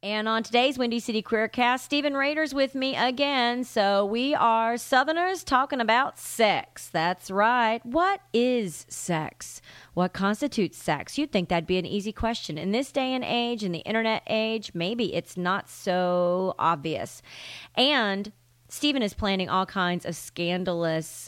And on today's Windy City Queercast, Stephen Rader's with me again. So we are Southerners talking about sex. That's right. What is sex? What constitutes sex? You'd think that'd be an easy question. In this day and age, in the internet age, maybe it's not so obvious. And Stephen is planning all kinds of scandalous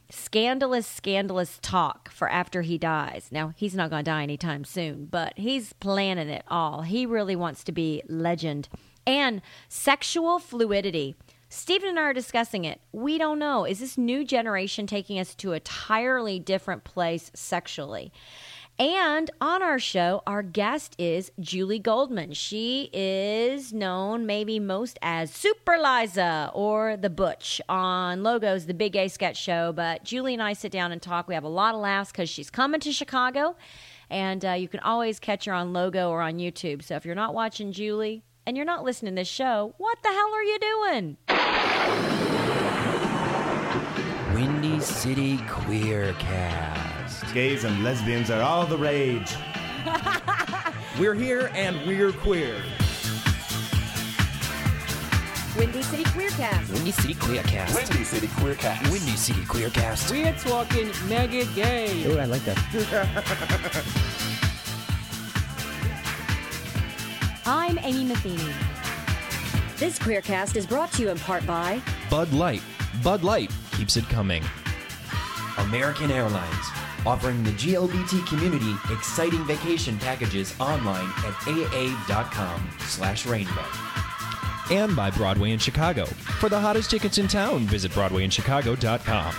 talk for after he dies. Now, he's not going to die anytime soon, but he's planning it all. He really wants to be legend. And sexual fluidity. Stephen and I are discussing it. We don't know. Is this new generation taking us to an entirely different place sexually? And on our show, our guest is Julie Goldman. She is known maybe most as Super Liza or The Butch on Logo's The Big Gay Sketch Show. But Julie and I sit down and talk. We have a lot of laughs because she's coming to Chicago. And you can always catch her on Logo or on YouTube. So if you're not watching Julie and you're not listening to this show, what the hell are you doing? Windy City Queercast. Gays and lesbians are all the rage. We're here and we're queer. Windy City Queercast. Windy City Queercast. Windy City Queercast. Windy City Queercast. We're talking mega gay. Oh, I like that. I'm Amy Matheny. This Queercast is brought to you in part by Bud Light. Bud Light keeps it coming. American Airlines, offering the GLBT community exciting vacation packages online at aa.com/rainbow. And by Broadway in Chicago. For the hottest tickets in town, visit BroadwayInChicago.com.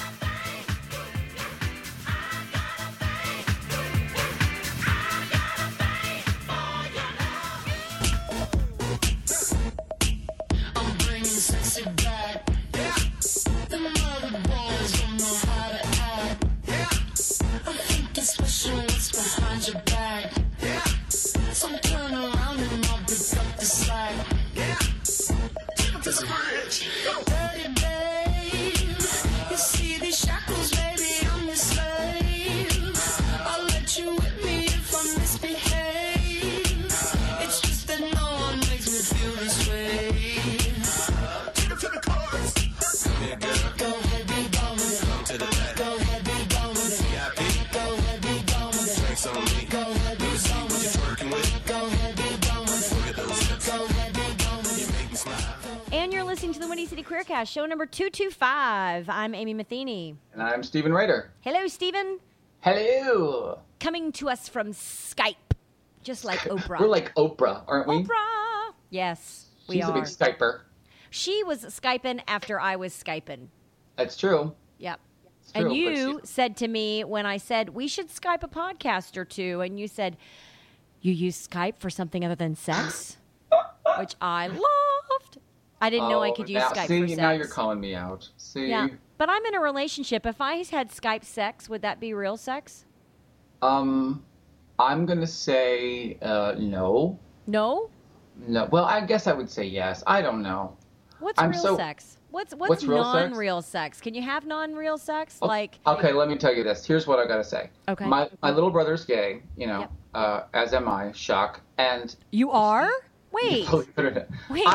Show number 225. I'm Amy Matheny. And I'm Stephen Rader. Hello, Stephen. Hello. Coming to us from Skype, just like Oprah. We're like Oprah, aren't we? Oprah. Yes, we She's are. a big Skyper. She was Skyping after I was Skyping. That's true. Yep. It's true, and you said to me when I said, we should Skype a podcast or two, and you said, you use Skype for something other than sex? Which I loved. I didn't know I could use Skype for sex. Now you're calling me out. See? Yeah. But I'm in a relationship. If I had Skype sex, would that be real sex? I'm going to say no. No? No. Well, I guess I would say yes. I don't know. What's real sex? What's real non-real sex? Can you have non-real sex? Okay, let me tell you this. Here's what I got to say. Okay. My little brother's gay, as am I. Shock. And you are? Wait. Wait.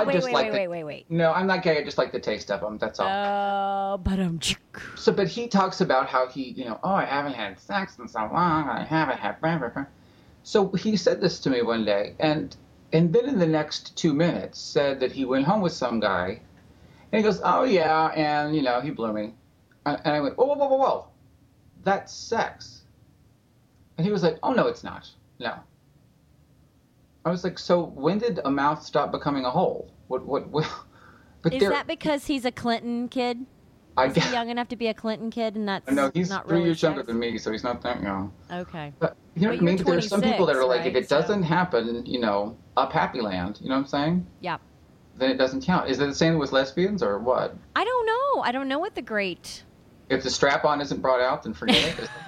No, I'm not gay. I just like the taste of them. That's all. But but he talks about how he, I haven't had sex in so long. I haven't had. Blah, blah, blah. So he said this to me one day, and then in the next 2 minutes said that he went home with some guy, and he goes, "Oh yeah," and he blew me, and I went, "Whoa, that's sex," and he was like, "Oh no, it's not. No." I was like, so when did a mouth stop becoming a hole? What? But is that because he's a Clinton kid? Is he young enough to be a Clinton kid, and that's no, he's not 3 really years sex? younger than me, so he's not that young. Okay. But you know what I mean? But there are some people that are like, if it doesn't happen, up happy land. You know what I'm saying? Yeah. Then it doesn't count. Is it the same with lesbians or what? I don't know. I don't know what the great. If the strap-on isn't brought out, then forget it.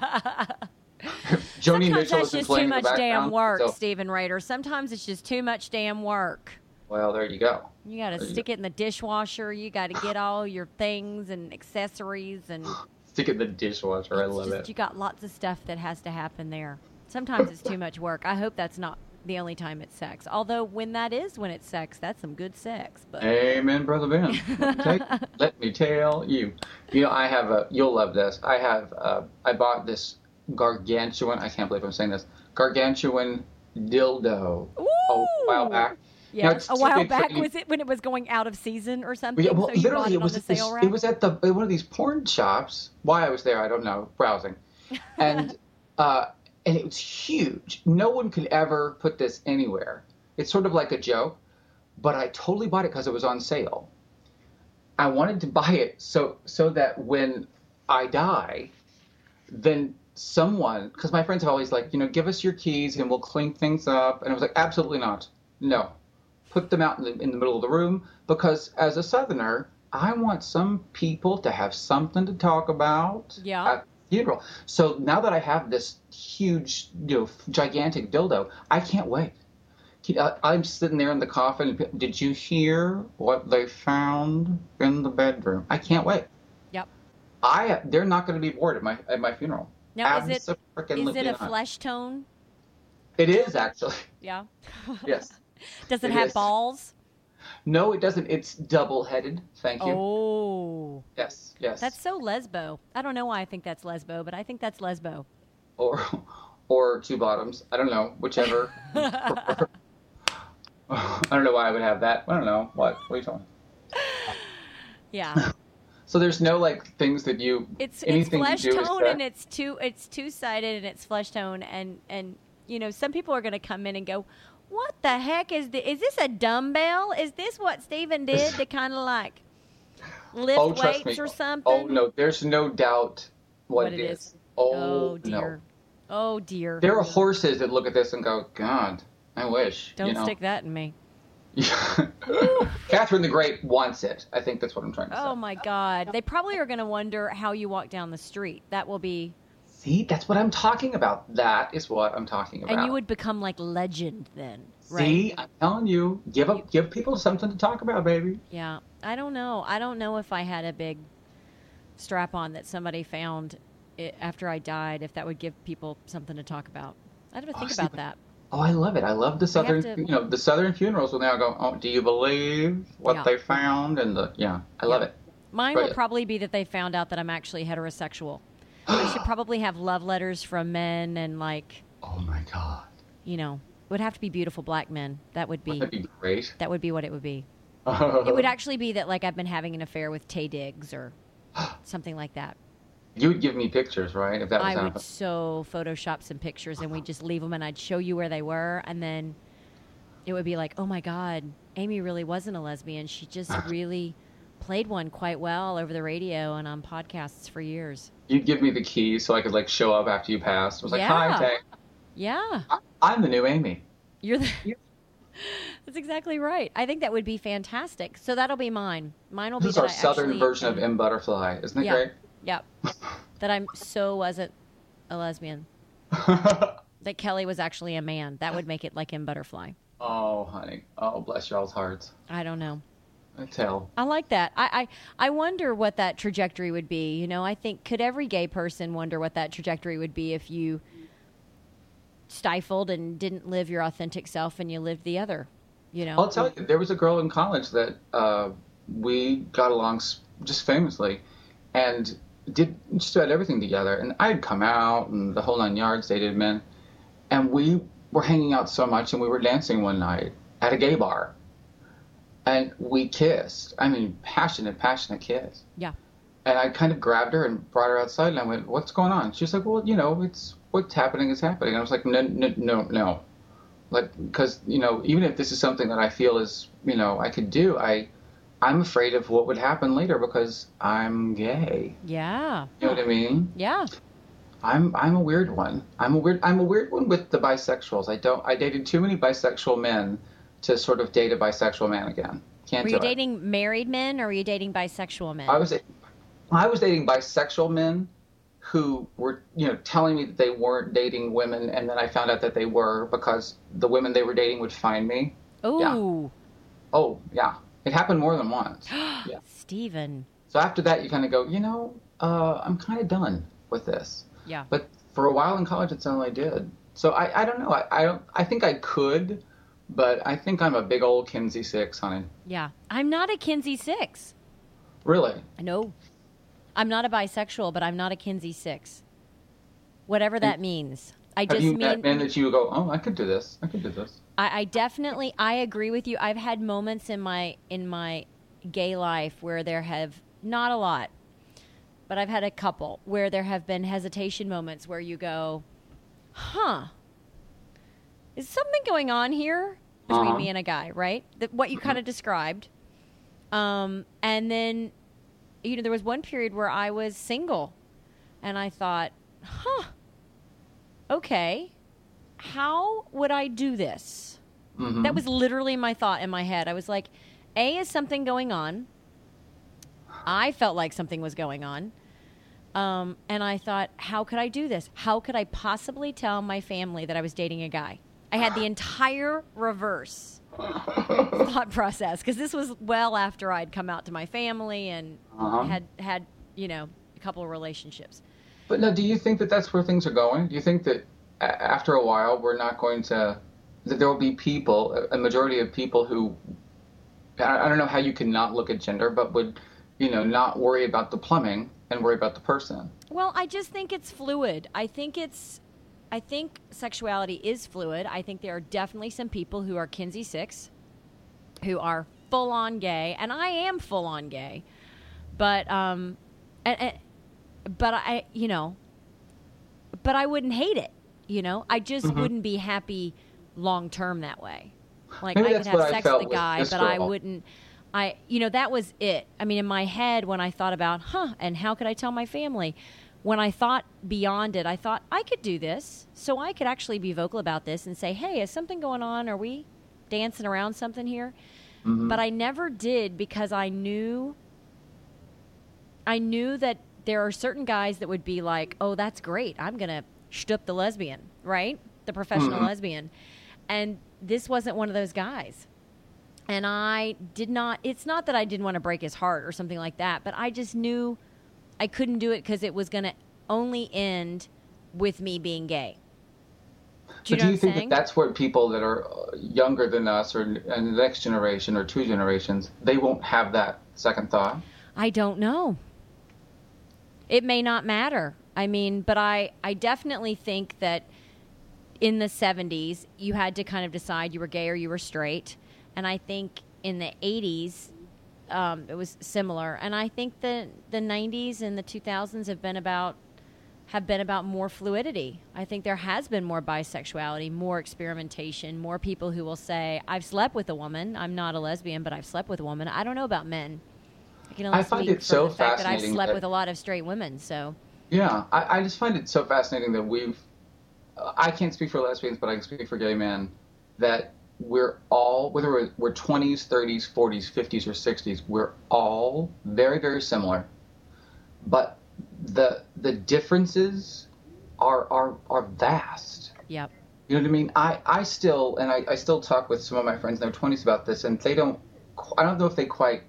Joni Mitchell is just too much damn work, Stephen Rader. Sometimes it's just too much damn work. Well, there you go. You got to stick it in the dishwasher. You got to get all your things and accessories and stick it in the dishwasher. I love it. You got lots of stuff that has to happen there. Sometimes it's too much work. I hope that's not the only time it's sex. Although when it's sex, that's some good sex. But Amen, Brother Ben. Let me tell you. You'll love this. I bought this gargantuan, I can't believe I'm saying this, gargantuan dildo a while back. Yeah, a while back. Was it when it was going out of season or something? Yeah, well, so you bought it on the sale rack? It was at one of these porn shops. Why I was there, I don't know, browsing. And it was huge. No one could ever put this anywhere. It's sort of like a joke, but I totally bought it because it was on sale. I wanted to buy it so that when I die, then someone, because my friends have always give us your keys and we'll clean things up. And I was like, absolutely not. No. Put them out in the middle of the room, because as a Southerner, I want some people to have something to talk about at the funeral. So now that I have this huge, gigantic dildo, I can't wait. I'm sitting there in the coffin. Did you hear what they found in the bedroom? I can't wait. Yep. They're not going to be bored at my funeral. Now, is it a flesh tone? It is, actually. Yeah. Yes. Does it have balls? No, it doesn't. It's double-headed. Thank you. Oh. Yes. That's so lesbo. I don't know why I think that's lesbo, but I think that's lesbo. Or two bottoms. I don't know. Whichever. I don't know why I would have that. I don't know. What are you talking? Yeah. So there's no things that you. It's flesh tone and it's two-sided and it's flesh tone and some people are going to come in and go, what the heck is this? Is this a dumbbell? Is this what Stephen did to kind of lift weights or something? Oh, no. There's no doubt what it is. Oh, dear. No. Oh, dear. There are horses that look at this and go, God, I wish. Don't stick that in me. Catherine the Great wants it. I think that's what I'm trying to say. Oh, my God. They probably are going to wonder how you walk down the street. That will be... See, that's what I'm talking about. That is what I'm talking about. And you would become legend then, right? See, I'm telling you, give people something to talk about, baby. Yeah, I don't know. I don't know if I had a big strap-on that somebody found after I died, if that would give people something to talk about. I'd have to think about that. Oh, I love it. I love the Southern, the Southern funerals will now go, oh, do you believe what they found? And I love it. Mine will probably be that they found out that I'm actually heterosexual. I should probably have love letters from men and oh my God. It would have to be beautiful black men. That would be. That'd be great. That would be what it would be. It would actually be that I've been having an affair with Taye Diggs or something like that. You would give me pictures, right? If that was I would so Photoshop some pictures and we'd just leave them and I'd show you where they were and then it would be oh my God, Amy really wasn't a lesbian. She just really played one quite well over the radio and on podcasts for years. You'd give me the keys so I could show up after you passed. I was hi, Taye. Yeah. I'm the new Amy. That's exactly right. I think that would be fantastic. So that'll be mine. Mine will be our Southern version of M. Butterfly. Isn't it great? Yep. That I wasn't a lesbian. That Kelly was actually a man. That would make it like M. Butterfly. Oh, honey. Oh, bless y'all's hearts. I don't know. I like that. I wonder what that trajectory would be. I think, could every gay person wonder what that trajectory would be if you stifled and didn't live your authentic self and you lived the other, I'll tell you, there was a girl in college that we got along just famously and did just about everything together. And I'd come out and the whole 9 yards, dated men. And we were hanging out so much and we were dancing one night at a gay bar. And we kissed. I mean, passionate kiss. Yeah. And I kind of grabbed her and brought her outside, and I went, what's going on? She's like, well, it's what's happening is happening. And I was like, no. Because, even if this is something that I feel is, I could do, I'm afraid of what would happen later because I'm gay. Yeah. You know what I mean? Yeah. I'm a weird one. I'm a weird one with the bisexuals. I dated too many bisexual men to sort of date a bisexual man again. Can't do it. Were you dating married men or were you dating bisexual men? I was dating bisexual men who were, telling me that they weren't dating women, and then I found out that they were because the women they were dating would find me. Oh. Yeah. Oh, yeah. It happened more than once. Yeah. Stephen. So after that, you kind of go, I'm kind of done with this. Yeah. But for a while in college, it's all I did. So I don't know. I think I could, but I think I'm a big old Kinsey 6, honey. Yeah. I'm not a Kinsey 6. Really? No. I'm not a bisexual, but I'm not a Kinsey 6. Whatever that means. I just Have you mean met men that you go, oh, I could do this. I definitely I agree with you. I've had moments in my gay life where there have not a lot, but I've had a couple where there have been hesitation moments where you go, huh, is something going on here between me and a guy, right? What you kind of described. And then, there was one period where I was single and I thought, huh, okay, how would I do this? Mm-hmm. That was literally my thought in my head. I was like, is something going on? I felt like something was going on. And I thought, how could I do this? How could I possibly tell my family that I was dating a guy? I had the entire reverse thought process because this was well after I'd come out to my family and had a couple of relationships. But now, do you think that that's where things are going? Do you think that after a while we're not going to, that there will be people, a majority of people who, I don't know how you can not look at gender, but would, not worry about the plumbing and worry about the person? Well, I just think it's fluid. I think sexuality is fluid. I think there are definitely some people who are Kinsey 6, who are full-on gay, and I am full-on gay. But but I wouldn't hate it. I just wouldn't be happy long-term that way. Like, Maybe I could that's what have I sex felt with a with guy, this but girl. I wouldn't. That was it. I mean, in my head, when I thought about, and how could I tell my family? When I thought beyond it, I thought I could do this, so I could actually be vocal about this and say, hey, is something going on? Are we dancing around something here? Mm-hmm. But I never did because I knew that there are certain guys that would be like, oh, that's great. I'm going to shtup the lesbian, right? The professional lesbian. And this wasn't one of those guys. And I did not, it's not that I didn't want to break his heart or something like that, but I just knew I couldn't do it because it was going to only end with me being gay. Do you think that that's where people that are younger than us or in the next generation or 2 generations, they won't have that second thought? I don't know. It may not matter. I mean, but I definitely think that in the 70s, you had to kind of decide you were gay or you were straight. And I think in the 80s, it was similar. And I think the 90s and the 2000s have been about more fluidity. I think there has been more bisexuality, more experimentation, more people who will say, I've slept with a woman. I'm not a lesbian, but I've slept with a woman. I don't know about men. I can only find speak it so for the fact that I've fascinating slept that- with a lot of straight women. So Yeah, I just find it so fascinating that I can't speak for lesbians, but I can speak for gay men, that we're all, whether we're 20s, 30s, 40s, 50s, or 60s, we're all very, very similar. But the differences are vast. yep. You know what I mean? I still talk with some of my friends in their 20s about this, and I don't know if they quite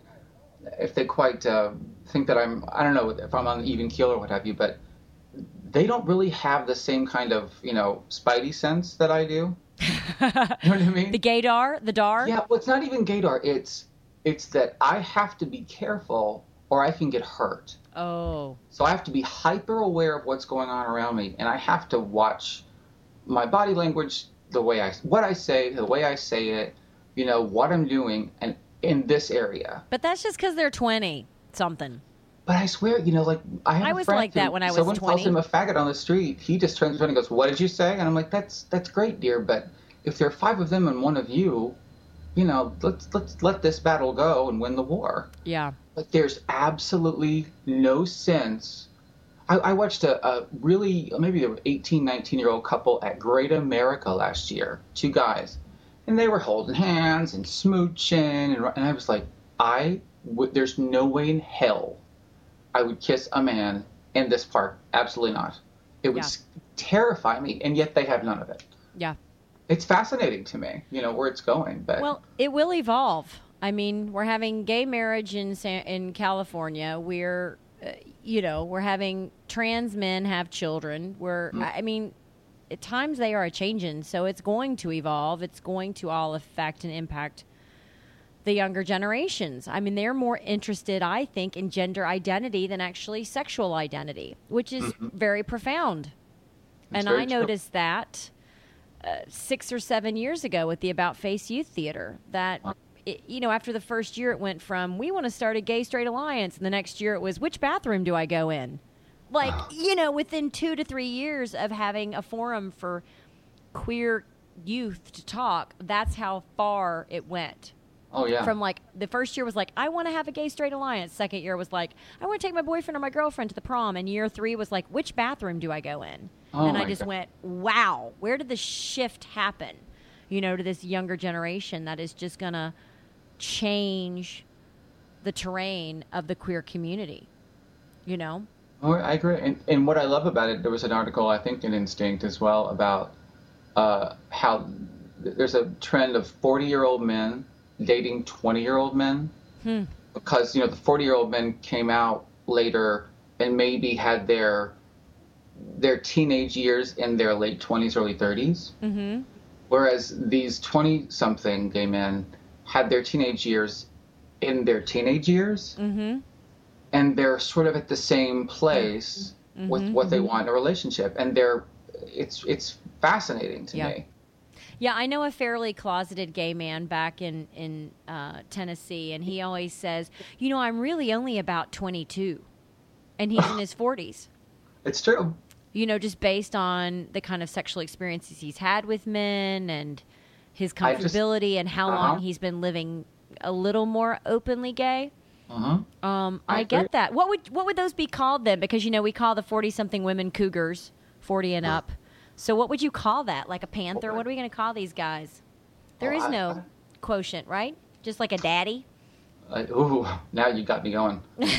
think that I don't know if I'm on an even keel or what have you, but they don't really have the same kind of, spidey sense that I do. You know what I mean? The gaydar, the dar. Yeah, well, it's not even gaydar. It's that I have to be careful or I can get hurt. Oh. So I have to be hyper aware of what's going on around me, and I have to watch my body language, what I say, the way I say it, what I'm doing, and in this area. But that's just because they're 20 something. But I swear, I have I a was friend like that when I was someone 20. calls him a faggot on the street, he just turns around and goes, "What did you say?" And I'm like, "That's great, dear, but if there are 5 of them and 1 of you, let's let this battle go and win the war." Yeah. But there's absolutely no sense. I watched a really, maybe an 18, 19-year-old couple at Great America last year, 2 guys, and they were holding hands and smooching, and I was like, there's no way in hell I would kiss a man in this park. Absolutely not. It would terrify me, and yet they have none of it. Yeah. It's fascinating to me, where it's going. But Well, it will evolve. I mean, we're having gay marriage in California. We're having trans men have children. I mean, at times they are changing, so it's going to evolve. It's going to all affect and impact the younger generations. I mean, they're more interested, I think, in gender identity than actually sexual identity, which is very profound. And I noticed that 6 or 7 years ago with the About Face Youth Theater, that, after the first year it went from, we want to start a gay-straight alliance, and the next year it was, which bathroom do I go in? Like, within 2 to 3 years of having a forum for queer youth to talk, that's how far it went. Oh, yeah. From the first year was I want to have a gay-straight alliance. Second year was I want to take my boyfriend or my girlfriend to the prom. And year 3 was which bathroom do I go in? And I just went, wow, where did the shift happen, to this younger generation that is just going to change the terrain of the queer community, Oh, I agree. And what I love about it, there was an article, I think, in Instinct as well, about how there's a trend of 40-year-old men dating 20-year-old men because, the 40-year-old men came out later and maybe had their teenage years in their late 20s, early 30s. Mm-hmm. Whereas these 20-something gay men had their teenage years in their teenage years. Mm-hmm. And they're sort of at the same place with what they want in a relationship. And it's fascinating to me. Yeah, I know a fairly closeted gay man back in Tennessee, and he always says, I'm really only about 22, and he's in his 40s. It's true. Just based on the kind of sexual experiences he's had with men and his comfortability and how long he's been living a little more openly gay. I get that. What would those be called then? Because, we call the 40-something women cougars, 40 and up. So what would you call that? Like a panther? What are we going to call these guys? There is no quotient, right? Just like a daddy? Now you got me going.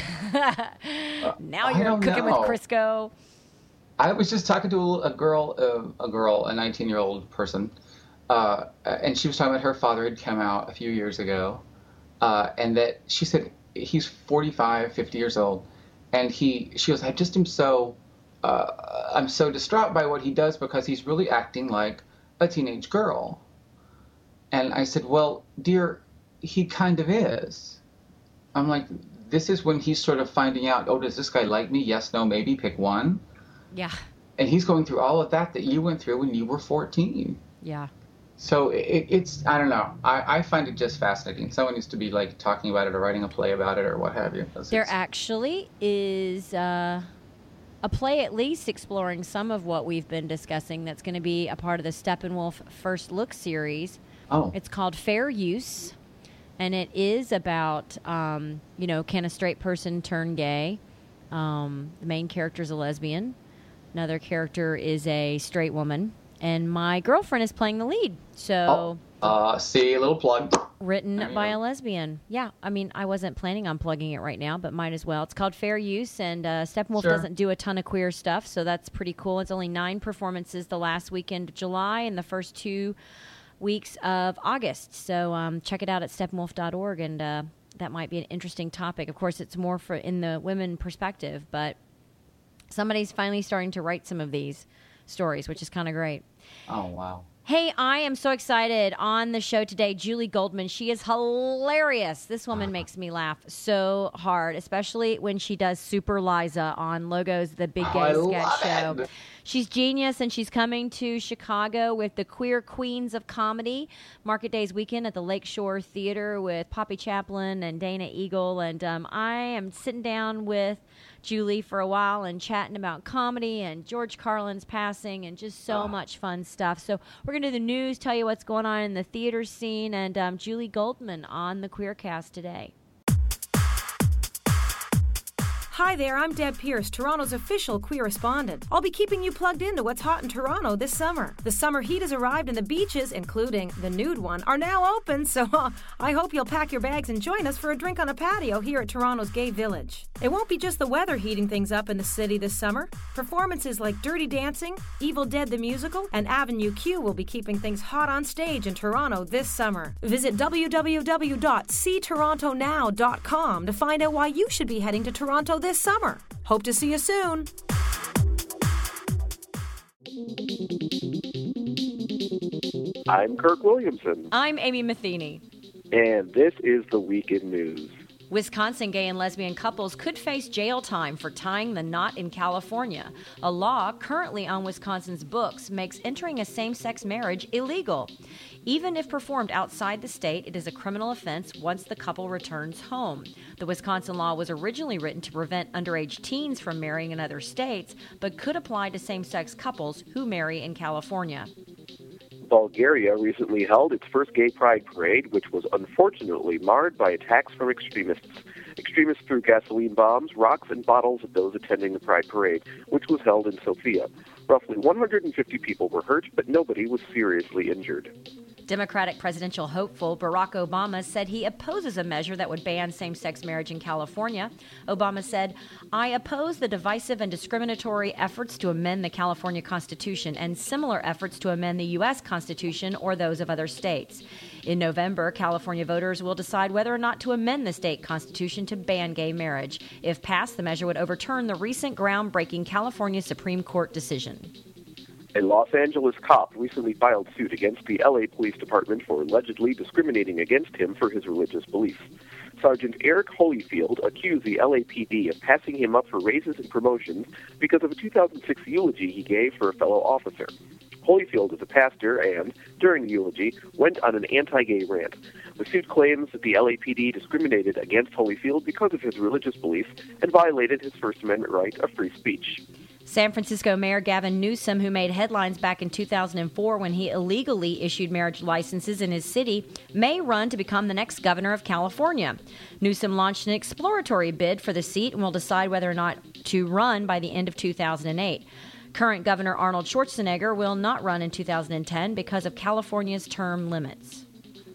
Now you're cooking with Crisco. I was just talking to a girl, a 19-year-old person, and she was talking about her father had come out a few years ago, and that she said he's 45, 50 years old, and she goes, I just am so... I'm so distraught by what he does because he's really acting like a teenage girl. And I said, well, dear, he kind of is. I'm like, this is when he's sort of finding out, does this guy like me? Yes, no, maybe, pick one. Yeah. And he's going through all of that you went through when you were 14. Yeah. So it's, I don't know. I find it just fascinating. Someone needs to be talking about it or writing a play about it or what have you. There actually is... a play at least exploring some of what we've been discussing that's going to be a part of the Steppenwolf First Look series. Oh. It's called Fair Use, and it is about, can a straight person turn gay? The main character is a lesbian. Another character is a straight woman, and my girlfriend is playing the lead. So... see, a little plug. Written by a lesbian. Yeah, I mean, I wasn't planning on plugging it right now, but might as well. It's called Fair Use, and Steppenwolf doesn't do a ton of queer stuff, so that's pretty cool. It's only 9 performances the last weekend of July and the first 2 weeks of August. So check it out at steppenwolf.org, and that might be an interesting topic. Of course, it's more in the women perspective, but somebody's finally starting to write some of these stories, which is kind of great. Oh, wow. Hey, I am so excited. On the show today, Julie Goldman. She is hilarious. This woman makes me laugh so hard, especially when she does Super Liza on Logo's The Big Gay Sketch Show. She's genius, and she's coming to Chicago with the Queer Queens of Comedy Market Days weekend at the Lakeshore Theater with Poppy Chaplin and Dana Eagle. And I am sitting down with Julie for a while and chatting about comedy and George Carlin's passing and just so much fun stuff. So we're going to do the news, tell you what's going on in the theater scene, and Julie Goldman on the Queercast today. Hi there, I'm Deb Pierce, Toronto's official queer respondent. I'll be keeping you plugged into what's hot in Toronto this summer. The summer heat has arrived and the beaches, including the nude one, are now open, so I hope you'll pack your bags and join us for a drink on a patio here at Toronto's Gay Village. It won't be just the weather heating things up in the city this summer. Performances like Dirty Dancing, Evil Dead the Musical, and Avenue Q will be keeping things hot on stage in Toronto this summer. Visit www.ctorontonow.com to find out why you should be heading to Toronto this summer. Hope to see you soon. I'm Kirk Williamson. I'm Amy Matheny. And this is the Week in News. Wisconsin gay and lesbian couples could face jail time for tying the knot in California. A law currently on Wisconsin's books makes entering a same-sex marriage illegal. Even if performed outside the state, it is a criminal offense once the couple returns home. The Wisconsin law was originally written to prevent underage teens from marrying in other states, but could apply to same-sex couples who marry in California. Bulgaria recently held its first gay pride parade, which was unfortunately marred by attacks from extremists. Extremists threw gasoline bombs, rocks, and bottles at those attending the pride parade, which was held in Sofia. Roughly 150 people were hurt, but nobody was seriously injured. Democratic presidential hopeful Barack Obama said he opposes a measure that would ban same-sex marriage in California. Obama said, "I oppose the divisive and discriminatory efforts to amend the California Constitution and similar efforts to amend the U.S. Constitution or those of other states." In November, California voters will decide whether or not to amend the state constitution to ban gay marriage. If passed, the measure would overturn the recent groundbreaking California Supreme Court decision. A Los Angeles cop recently filed suit against the L.A. Police Department for allegedly discriminating against him for his religious beliefs. Sergeant Eric Holyfield accused the LAPD of passing him up for raises and promotions because of a 2006 eulogy he gave for a fellow officer. Holyfield is a pastor and, during the eulogy, went on an anti-gay rant. The suit claims that the LAPD discriminated against Holyfield because of his religious beliefs and violated his First Amendment right of free speech. San Francisco Mayor Gavin Newsom, who made headlines back in 2004 when he illegally issued marriage licenses in his city, may run to become the next governor of California. Newsom launched an exploratory bid for the seat and will decide whether or not to run by the end of 2008. Current Governor Arnold Schwarzenegger will not run in 2010 because of California's term limits.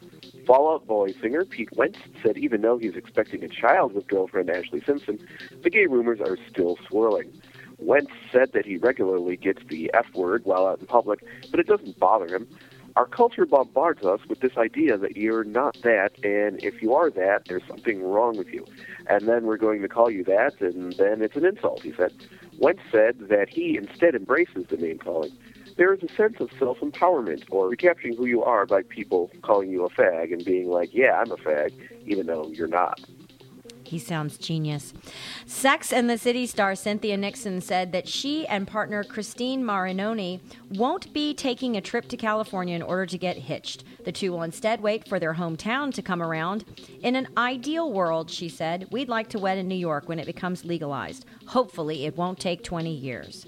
Fall Out Boy singer Pete Wentz said even though he's expecting a child with girlfriend Ashley Simpson, the gay rumors are still swirling. Wentz said that he regularly gets the F word while out in public, but it doesn't bother him. Our culture bombards us with this idea that you're not that, and if you are that, there's something wrong with you. And then we're going to call you that, and then it's an insult, he said. Wentz said that he instead embraces the name-calling. There is a sense of self-empowerment, or recapturing who you are by people calling you a fag and being like, yeah, I'm a fag, even though you're not. He sounds genius. Sex and the City star Cynthia Nixon said that she and partner Christine Marinoni won't be taking a trip to California in order to get hitched. The two will instead wait for their hometown to come around. In an ideal world, she said, we'd like to wed in New York when it becomes legalized. Hopefully, it won't take 20 years.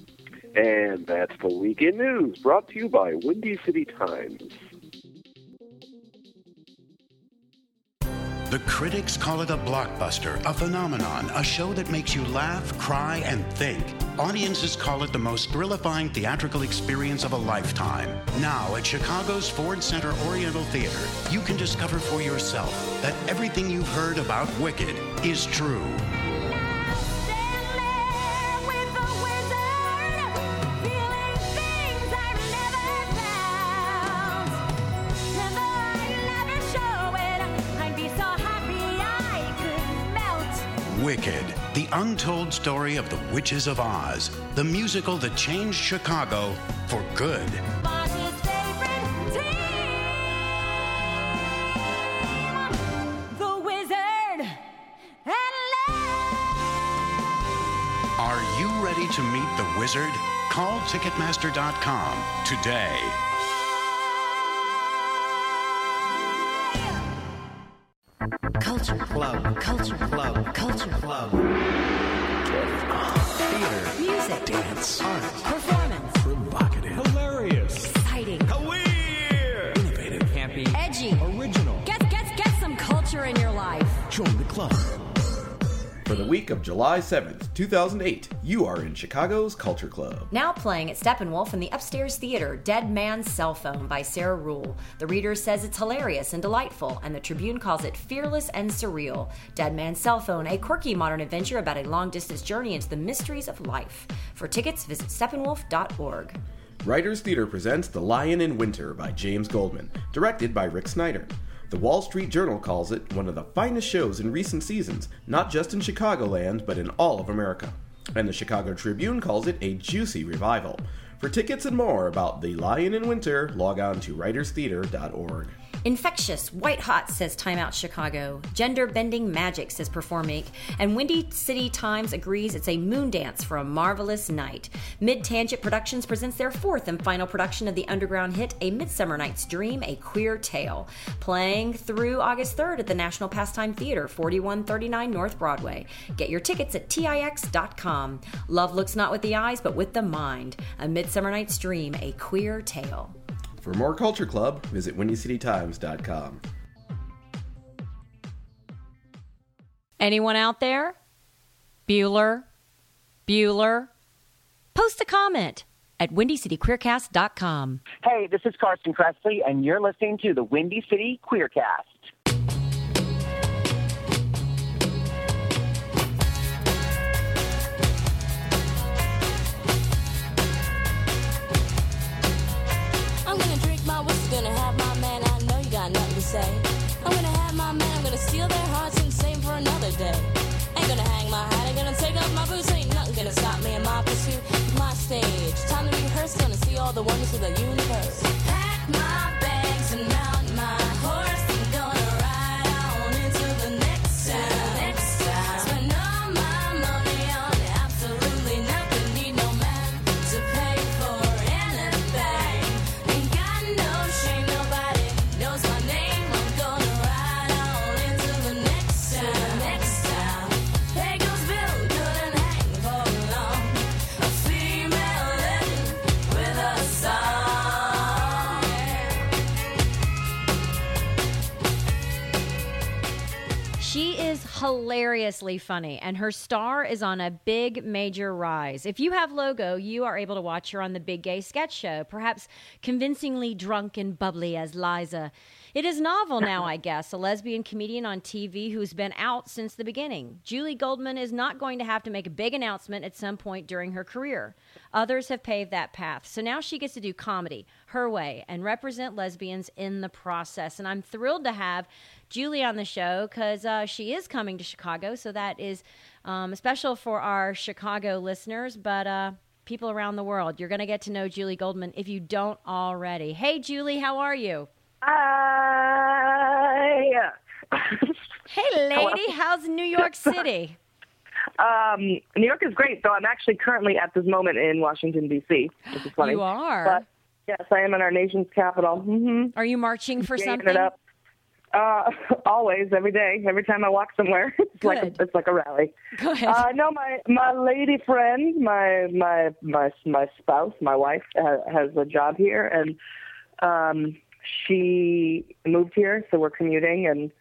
And that's the Week in News, brought to you by Windy City Times. The critics call it a blockbuster, a phenomenon, a show that makes you laugh, cry, and think. Audiences call it the most thrill-ifying theatrical experience of a lifetime. Now, at Chicago's Ford Center Oriental Theater, you can discover for yourself that everything you've heard about Wicked is true. Wicked, the untold story of the Witches of Oz, the musical that changed Chicago for good. The Wizard and Are you ready to meet the Wizard? Call Ticketmaster.com today. Culture Club. Culture Club. Culture Club. Theater. Music. Dance. Art. Performance. Provocative. Hilarious. Exciting. Weird. Innovative. Campy. Edgy. Original. Get some culture in your life. Join the club. For the week of July 7th, 2008, you are in Chicago's Culture Club. Now playing at Steppenwolf in the Upstairs Theater, Dead Man's Cell Phone by Sarah Rule. The reader says it's hilarious and delightful, and the Tribune calls it fearless and surreal. Dead Man's Cell Phone, a quirky modern adventure about a long-distance journey into the mysteries of life. For tickets, visit steppenwolf.org. Writers Theater presents The Lion in Winter by James Goldman, directed by Rick Snyder. The Wall Street Journal calls it one of the finest shows in recent seasons, not just in Chicagoland, but in all of America. And the Chicago Tribune calls it a juicy revival. For tickets and more about The Lion in Winter, log on to writerstheater.org. Infectious, white hot, says Time Out Chicago. Gender bending magic, says Perform Inc. And Windy City Times agrees it's a moon dance for a marvelous night. Mid Tangent Productions presents their fourth and final production of the underground hit A Midsummer Night's Dream, A Queer Tale. Playing through August 3rd at the National Pastime Theater, 4139 North Broadway. Get your tickets at TIX.com. Love looks not with the eyes, but with the mind. A Midsummer Night's Dream, A Queer Tale. For more Culture Club, visit WindyCityTimes.com. Anyone out there? Bueller? Post a comment at WindyCityQueercast.com. Hey, this is Carson Kressley, and you're listening to the Windy City Queercast. Gonna have my man, I know you got nothing to say. I'm gonna have my man, I'm gonna steal their hearts and save for another day. Ain't gonna hang my hat, ain't gonna take off my boots, ain't nothing gonna stop me in my pursuit. My stage, time to rehearse, gonna see all the wonders of the universe. Pack my bags and mount my horse, I'm gonna ride on into the next town. Spend all my money on absolutely nothing, need no man to pay for anything. Ain't got no shame, nobody knows my name. I'm gonna ride on into the next town. There goes Bill, couldn't hang for long. A female legend with a song. She is hilariously funny, and her star is on a big major rise. If you have Logo, you are able to watch her on the Big Gay Sketch Show, perhaps convincingly drunk and bubbly as Liza. It is novel now, I guess, a lesbian comedian on TV who's been out since the beginning. Julie Goldman is not going to have to make a big announcement at some point during her career. Others have paved that path. So now she gets to do comedy her way and represent lesbians in the process. And I'm thrilled to have Julie on the show because she is coming to Chicago. So that is special for our Chicago listeners, but people around the world. You're going to get to know Julie Goldman if you don't already. Hey, Julie, how are you? Hey, lady, how's New York City? New York is great, though I'm actually currently at this moment in Washington, D.C., which is funny. You are? But, yes, I am in our nation's capital. Mm-hmm. Are you marching for Gaying something? it up. Always, every day, every time I walk somewhere. It's like a rally. Go ahead. No, my lady friend, my spouse, my wife, has a job here, and she moved here, so we're commuting, and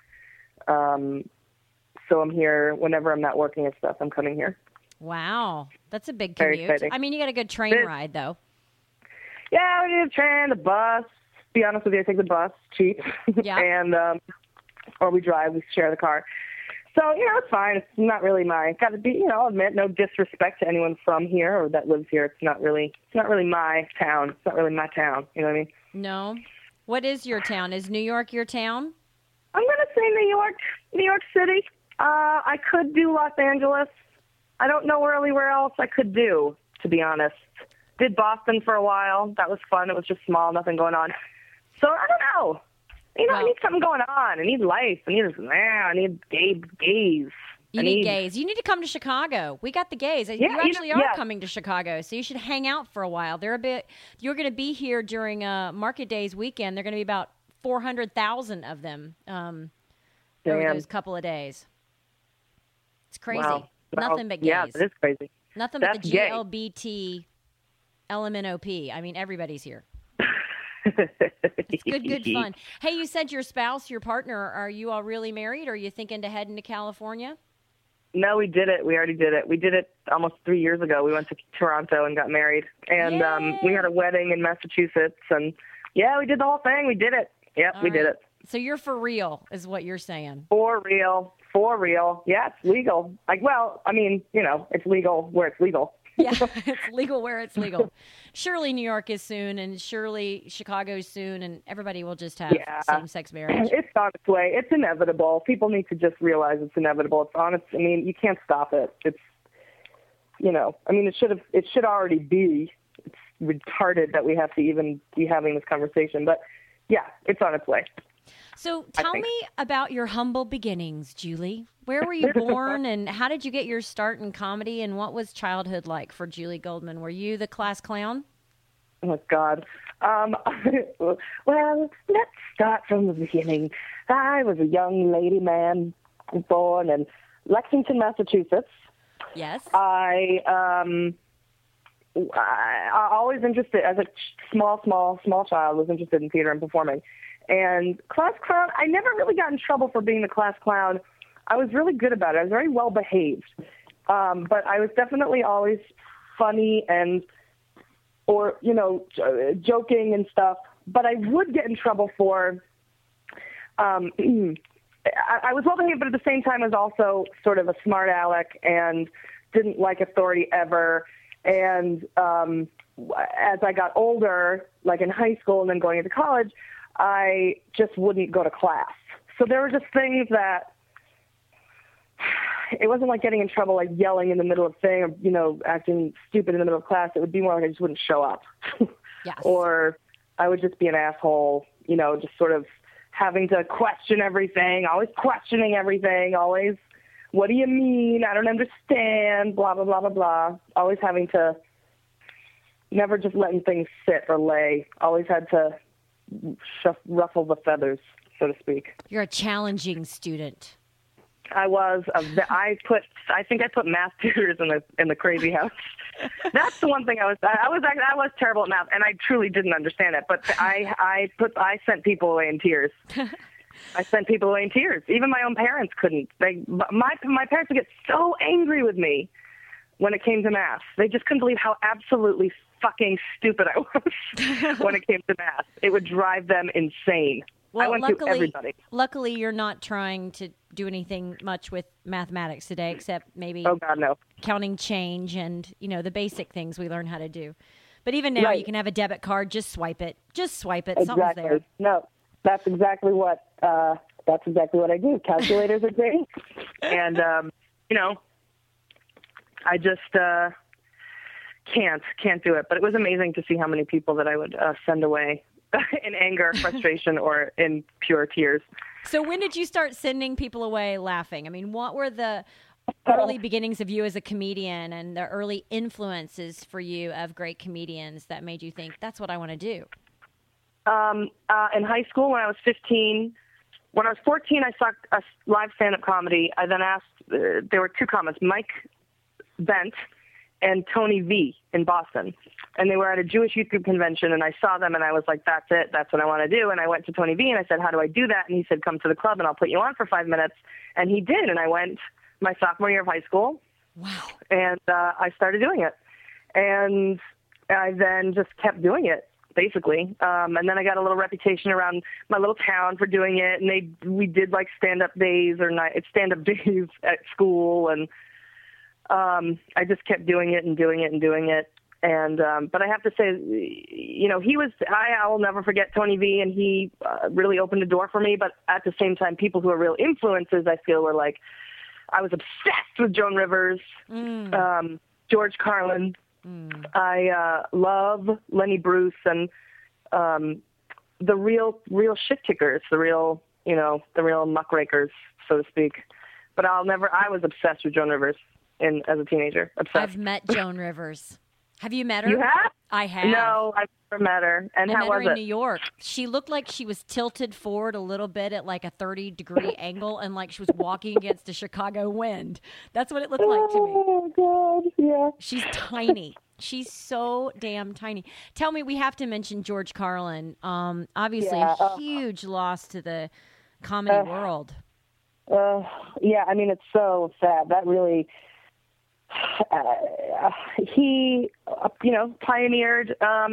so I'm here whenever I'm not working and stuff. I'm coming here. Wow, that's a big Very commute. exciting. I mean, you got a good train ride, though. Yeah, we do the train, the bus. To be honest with you, I take the bus, cheap. Yeah. And or we drive, we share the car. So, it's fine. It's not really got to be, I'll admit, no disrespect to anyone from here or that lives here. It's not really my town. It's not really my town. You know what I mean? No. What is your town? Is New York your town? I'm going to say New York City. I could do Los Angeles. I don't know really where else I could do, to be honest. Did Boston for a while. That was fun. It was just small, nothing going on. So I don't know. I need something going on. I need life. I need gays. You need gays. You need to come to Chicago. We got the gays. You actually are coming to Chicago, so you should hang out for a while. You're going to be here during Market Days weekend. There are going to be about 400,000 of them over those couple of days. It's crazy. Wow. Nothing but gays. Yeah, it is crazy. Nothing but the GLBT LMNOP. I mean, everybody's here. It's good fun. Hey, you said your spouse, your partner, are you all really married? Or are you thinking to head into California? No, we did it. We already did it. We did it almost 3 years ago. We went to Toronto and got married. And we had a wedding in Massachusetts. And, we did the whole thing. We did it. Yep, we did it. So you're for real is what you're saying. For real. Yeah, it's legal. It's legal where it's legal. Yeah, it's legal where it's legal. Surely New York is soon, and surely Chicago's soon, and everybody will just have same-sex marriage. It's on its way. It's inevitable. People need to just realize it's inevitable. It's honest. I mean, you can't stop it. It's, it should already be. retarded that we have to even be having this conversation. But yeah, it's on its way. So tell me about your humble beginnings, Julie. Where were you born, and how did you get your start in comedy, and what was childhood like for Julie Goldman? Were you the class clown? Oh, God. Well, let's start from the beginning. I was a young lady man born in Lexington, Massachusetts. Yes. I always interested, as a small child, was interested in theater and performing. And class clown, I never really got in trouble for being the class clown. I was really good about it. I was very well behaved. But I was definitely always funny or joking and stuff. But I would get in trouble for, I was well behaved, but at the same time I was also sort of a smart aleck and didn't like authority ever. And as I got older, like in high school and then going into college, I just wouldn't go to class. So there were just things that, it wasn't like getting in trouble, like yelling in the middle of thing or, acting stupid in the middle of class. It would be more like I just wouldn't show up. Yes. Or I would just be an asshole, just sort of having to question everything, always questioning everything, always, what do you mean? I don't understand, blah, blah, blah, blah, blah. Always having to, never just letting things sit or lay. Always had to ruffle the feathers, so to speak. You're a challenging student. I was. I think I put math tutors in the crazy house. That's the one thing I was terrible at math, and I truly didn't understand it. But I sent people away in tears. I sent people away in tears. Even my own parents couldn't. My parents would get so angry with me when it came to math. They just couldn't believe how absolutely fucking stupid I was when it came to math. It would drive them insane. Well, I went through everybody. Luckily, you're not trying to do anything much with mathematics today, except maybe counting change and, the basic things we learn how to do. But even now, you can have a debit card, just swipe it. Exactly. Something's there. No, that's exactly what I do. Calculators are great. And, I just can't do it. But it was amazing to see how many people that I would send away in anger, frustration, or in pure tears. So when did you start sending people away laughing? I mean, what were the early beginnings of you as a comedian and the early influences for you of great comedians that made you think, that's what I want to do? In high school, when I was 15, when I was 14, I saw a live stand-up comedy. I then asked, there were two comics, Mike Bent and Tony V in Boston. And they were at a Jewish youth group convention, and I saw them, and I was like, that's it. That's what I want to do. And I went to Tony V, and I said, how do I do that? And he said, come to the club, and I'll put you on for 5 minutes. And he did, and I went my sophomore year of high school. Wow. And I started doing it. And I then just kept doing it, basically. And then I got a little reputation around my little town for doing it, and we did, like, stand-up days at school, and I just kept doing it and doing it and doing it. And, but I have to say, I will never forget Tony V, and he really opened a door for me. But at the same time, people who are real influences, I feel, were like, I was obsessed with Joan Rivers, George Carlin. I love Lenny Bruce and the real shit kickers, the real muckrakers, so to speak. But I was obsessed with Joan Rivers as a teenager. Obsessed. I've met Joan Rivers. Have you met her? You have? I have. No, I've never met her. And how was it? I met her in New York. She looked like she was tilted forward a little bit at like a 30-degree angle, and like she was walking against a Chicago wind. That's what it looked like to me. Oh, God, yeah. She's tiny. She's so damn tiny. Tell me, we have to mention George Carlin. Obviously, a huge loss to the comedy world. Yeah, I mean, it's so sad. That really... he, pioneered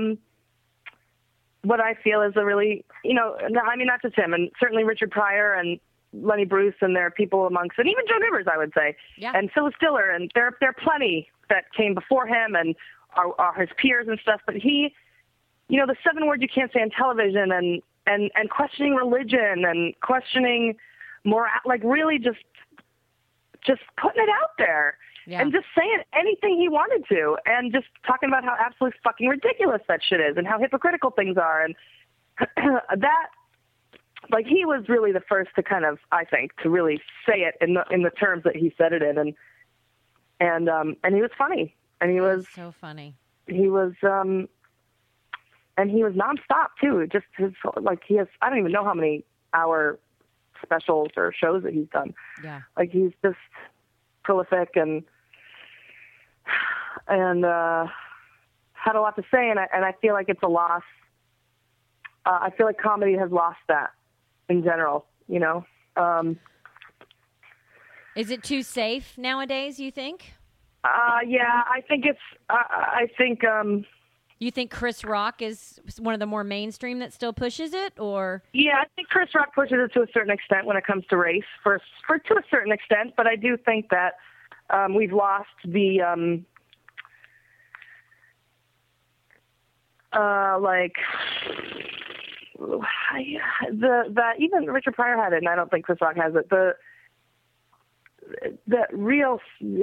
what I feel is a really, not just him, and certainly Richard Pryor and Lenny Bruce, and there are people amongst, and even Joan Rivers, I would say, and Phyllis Diller, and there are plenty that came before him and are his peers and stuff. But he, the 7 words you can't say on television, and questioning religion and questioning more, like really just putting it out there. and just saying anything he wanted to, and just talking about how absolutely fucking ridiculous that shit is, and how hypocritical things are, and that, like, he was really the first to kind of, I think, to really say it in the terms that he said it in, and he was funny, and he was so funny. He was, and he was nonstop too. Just he has, I don't even know how many hour specials or shows that he's done. Yeah, like he's just prolific and had a lot to say, and I feel like it's a loss. I feel like comedy has lost that in general, you know. Is it too safe nowadays, you think? Yeah, I think it's, you think Chris Rock is one of the more mainstream that still pushes it, or? Yeah, I think Chris Rock pushes it to a certain extent when it comes to race, to a certain extent, but I do think that we've lost the, even Richard Pryor had it, and I don't think Chris Rock has it, the real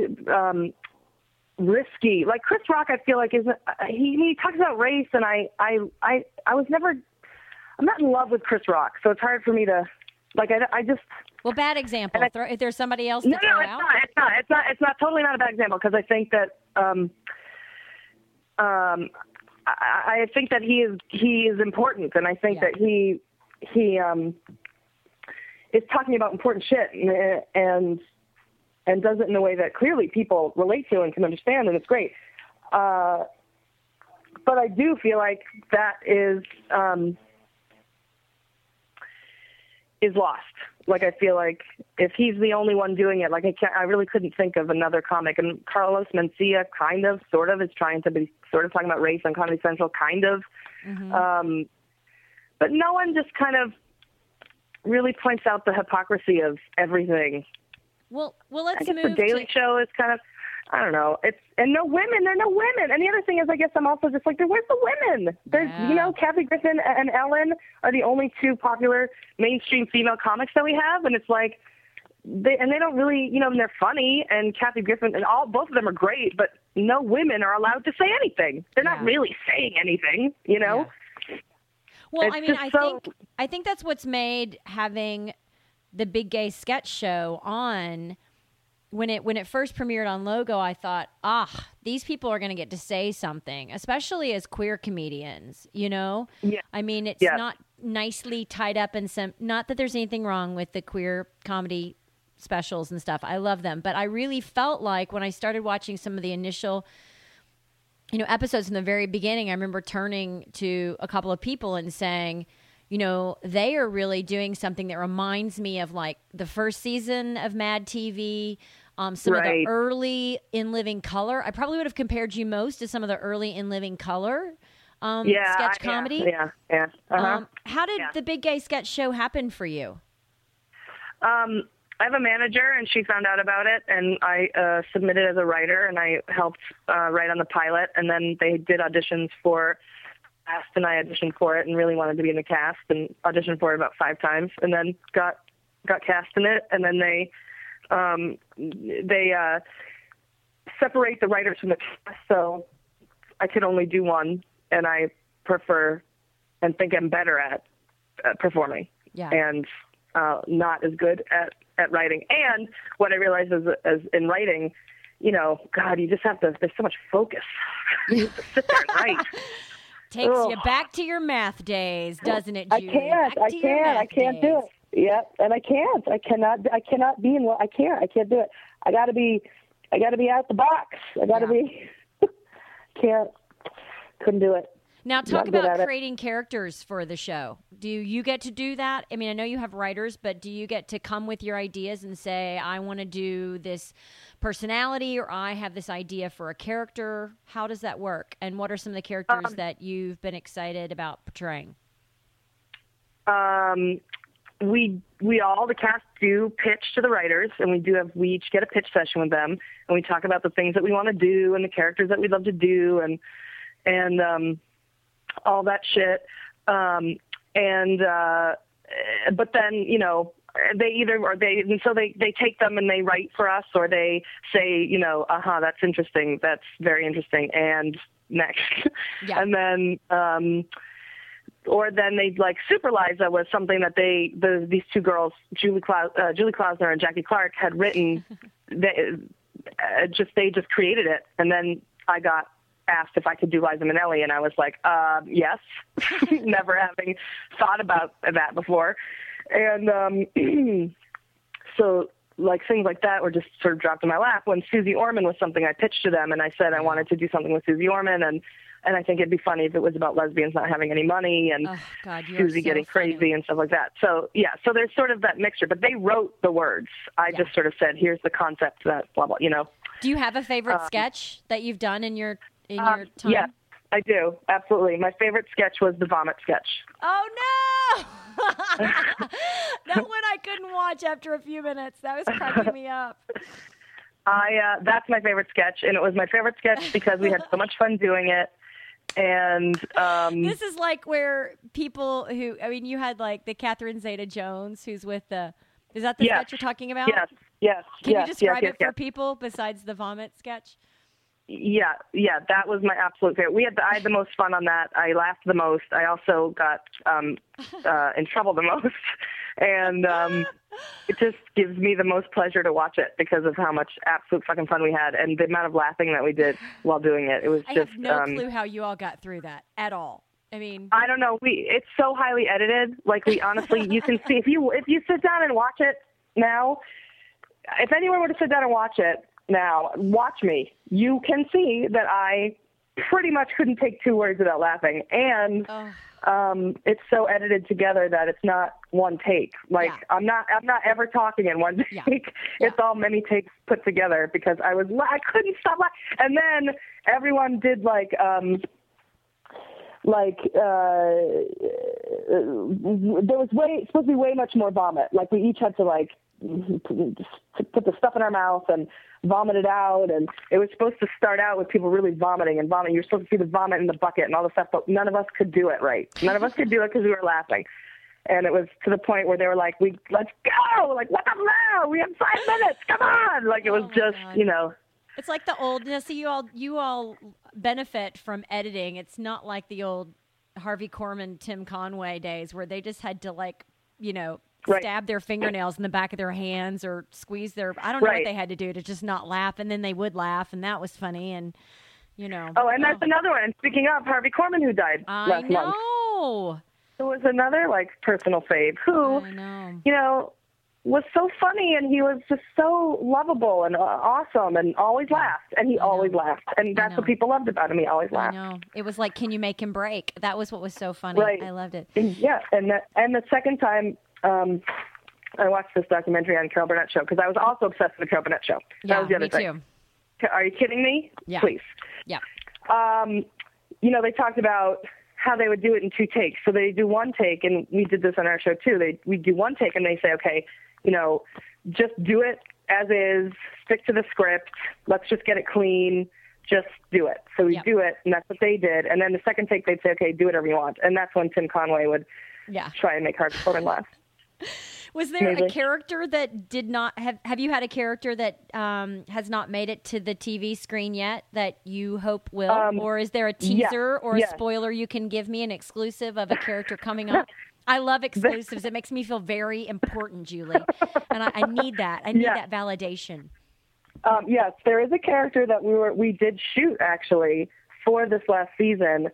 risky, like Chris Rock, I feel like he talks about race, and I was never, I'm not in love with Chris Rock, so it's hard for me to, like, I just. Well, bad example. If there's somebody else to throw out. It's not totally not a bad example, because I think that I think that he is important, and I think that he is talking about important shit, and does it in a way that clearly people relate to and can understand, and it's great. But I do feel like that is lost. Like, I feel like if he's the only one doing it, like, I really couldn't think of another comic. And Carlos Mencia kind of, sort of, is trying to be sort of talking about race on Comedy Central, kind of. Mm-hmm. But no one just kind of really points out the hypocrisy of everything. Well, let's I guess move the Daily Show is kind of, I don't know. There are no women. And the other thing is, I guess I'm also just like, where's the women? There's, Kathy Griffin and Ellen are the only two popular mainstream female comics that we have. And it's like, they don't really, and they're funny. And Kathy Griffin and both of them are great, but no women are allowed to say anything. They're not really saying anything, Yeah. Well, It's I mean, I think that's what's made having the Big Gay Sketch Show on, when it first premiered on Logo, I thought, these people are going to get to say something, especially as queer comedians, Yeah. I mean, it's not nicely tied up in not that there's anything wrong with the queer comedy specials and stuff. I love them. But I really felt like when I started watching some of the initial, episodes in the very beginning, I remember turning to a couple of people and saying, they are really doing something that reminds me of like the first season of Mad TV, some of the early In Living Color. I probably would have compared you most to some of the early In Living Color sketch comedy. Yeah. Uh-huh. How did the Big Gay Sketch Show happen for you? I have a manager, and she found out about it, and I submitted as a writer, and I helped write on the pilot, and then they did auditions for cast, and I auditioned for it and really wanted to be in the cast, and auditioned for it about 5 times, and then got cast in it. And then they separate the writers from the cast, so I could only do one, and I prefer and think I'm better at performing, and not as good at writing. And what I realized is, as in writing, God, you just have to. There's so much focus. You have to sit there and write. Takes you back to your math days, doesn't it, Judy? I can't do it. Yep, and I can't. I cannot be in. I can't do it. I got to be out the box. I got to be. Couldn't do it. Now, talk about creating characters for the show. Do you get to do that? I mean, I know you have writers, but do you get to come with your ideas and say, I want to do this personality, or I have this idea for a character? How does that work? And what are some of the characters that you've been excited about portraying? We all, the cast, do pitch to the writers, and we each get a pitch session with them, and we talk about the things that we want to do and the characters that we'd love to do, and all that shit. But then, they take them and they write for us, or they say, that's interesting, that's very interesting, and next. Yeah. And then or then they like Super Liza was something that these two girls, Julie Klausner and Jackie Clark, had written. They just created it, and then I got asked if I could do Liza Minnelli, and I was like, yes, never having thought about that before. And so like things like that were just sort of dropped in my lap. When Susie Orman was something I pitched to them, and I said I wanted to do something with Susie Orman, and I think it'd be funny if it was about lesbians not having any money and Susie getting crazy and stuff like that. So, yeah, so there's sort of that mixture. But they wrote the words. I just sort of said, here's the concept that blah, blah, Do you have a favorite sketch that you've done in your time? Yes, I do. Absolutely. My favorite sketch was the vomit sketch. Oh, no! That one I couldn't watch after a few minutes. That was cracking me up. That's my favorite sketch, and it was my favorite sketch because we had so much fun doing it. And this is like where people you had like the Catherine Zeta-Jones who's with is that the sketch you're talking about? Yes. Can you describe it for people besides the vomit sketch? Yeah, that was my absolute favorite. I had the most fun on that. I laughed the most. I also got in trouble the most. And it just gives me the most pleasure to watch it because of how much absolute fucking fun we had and the amount of laughing that we did while doing it. It was I have no clue how you all got through that at all. I mean, I don't know. It's so highly edited. Like we honestly, you can see if you sit down and watch it now. If anyone were to sit down and watch it now, watch me. You can see that I pretty much couldn't take two words without laughing, and it's so edited together that it's not one take. Like I'm not ever talking in one take. It's all many takes put together because I couldn't stop laughing. And then everyone did there was supposed to be way much more vomit. Like we each had to put the stuff in our mouth and vomit it out, and it was supposed to start out with people really vomiting. You're supposed to see the vomit in the bucket and all the stuff, but none of us could do it right. None of us could do it because we were laughing. And it was to the point where they were like, let's go! Like, what the hell? We have 5 minutes! Come on! Like, it was just, It's like the old, so you all benefit from editing. It's not like the old Harvey Korman, Tim Conway days where they just had to stab their fingernails in the back of their hands or squeeze their, I don't know what they had to do to just not laugh. And then they would laugh, and that was funny. And, Oh, and that's another one. And speaking of Harvey Korman, who died last month. There was another, personal fave who, was so funny, and he was just so lovable and awesome and always laughed. And he always laughed. And that's what people loved about him. He always laughed. I know. It was like, can you make him break? That was what was so funny. Right. I loved it. Yeah. And the second time, I watched this documentary on Carol Burnett show because I was also obsessed with the Carol Burnett show. That was the other thing. Too. Are you kidding me? Yeah. Please. Yeah. They talked about how they would do it in 2 takes. So they do 1 take, and we did this on our show too. We do 1 take, and they say, okay, just do it as is, stick to the script. Let's just get it clean. Just do it. So we do it, and that's what they did. And then the second take, they'd say, okay, do whatever you want. And that's when Tim Conway would try and make Harvey Korman laugh. Was there a character that did not have you had a character that has not made it to the TV screen yet that you hope will? Or is there a teaser or a spoiler you can give me, an exclusive of a character coming up? I love exclusives. It makes me feel very important, Julie. And I need that. I need that validation. Yes, there is a character that we did shoot actually for this last season.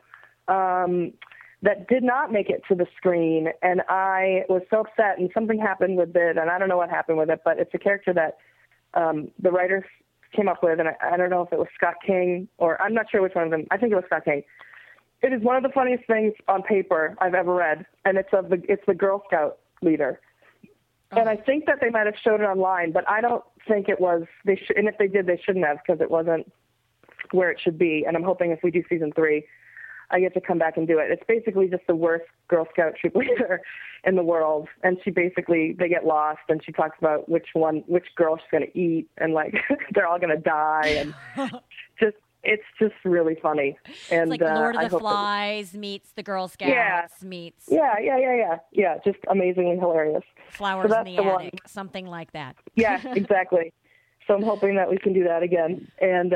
That did not make it to the screen, and I was so upset, and something happened with it, and I don't know what happened with it, but it's a character that the writers came up with, and I don't know if it was Scott King, or I'm not sure which one of them. I think it was Scott King. It is one of the funniest things on paper I've ever read, and it's the Girl Scout leader. And I think that they might have showed it online, but I don't think it was. And if they did, they shouldn't have, because it wasn't where it should be, and I'm hoping if we do season 3, I get to come back and do it. It's basically just the worst Girl Scout troop leader in the world. And they get lost, and she talks about which girl she's going to eat, and they're all going to die. And It's just really funny. And It's like Lord I of the hope Flies meets the Girl Scouts meets Yeah, just amazingly hilarious. Flowers So in that's the the one. Attic, something like that. Yeah, exactly. So I'm hoping that we can do that again. And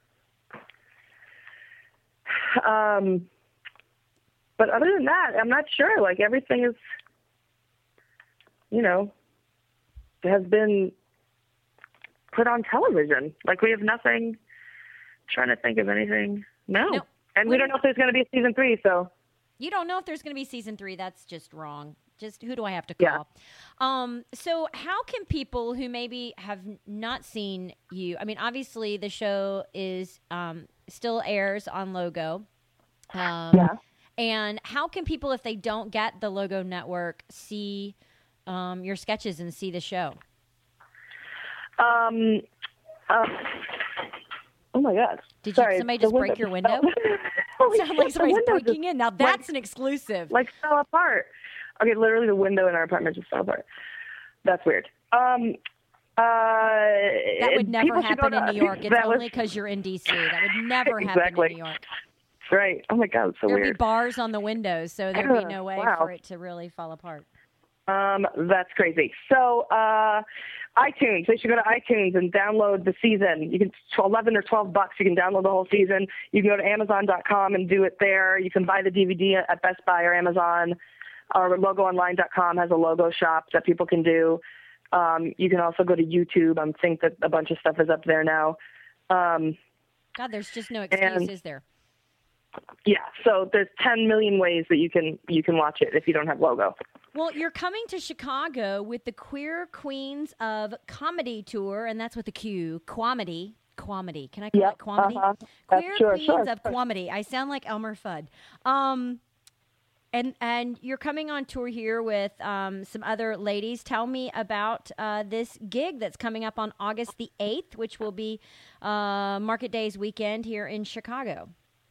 but other than that, I'm not sure. Like, everything is, has been put on television. Like, we have nothing. Trying to think of anything. No. And we don't know if there's going to be a season 3, so. You don't know if there's going to be season 3. That's just wrong. Just who do I have to call? Yeah. So how can people who maybe have not seen you, I mean, obviously the show is still airs on Logo. And how can people, if they don't get the Logo network, see your sketches and see the show? Oh my God! Sorry, somebody just break your window? Sound like somebody's breaking in. Now that's an exclusive. Like, fell apart. Okay, literally the window in our apartment just fell apart. That's weird. That would never happen in New York. It's only because you're in D.C. That would never happen in New York. Right. Oh my God, it's so There'd weird. be bars on the windows, so there'd be no way for it to really fall apart. That's crazy. So, iTunes. They should go to iTunes and download the season. You can $11 or $12. You can download the whole season. You can go to Amazon.com and do it there. You can buy the DVD at Best Buy or Amazon. Or LogoOnline.com has a logo shop that people can do. You can also go to YouTube. I think that a bunch of stuff is up there now. God, there's just no excuse, is there? Yeah. So there's 10 million ways that you can watch it if you don't have Logo. Well, you're coming to Chicago with the Queer Queens of Comedy tour, and that's with the Q, Quamedy. Quamedy. Can I call it Quamedy? Queer Queens of Quamedy. I sound like Elmer Fudd. And you're coming on tour here with some other ladies. Tell me about this gig that's coming up on August the 8th, which will be Market Days weekend here in Chicago.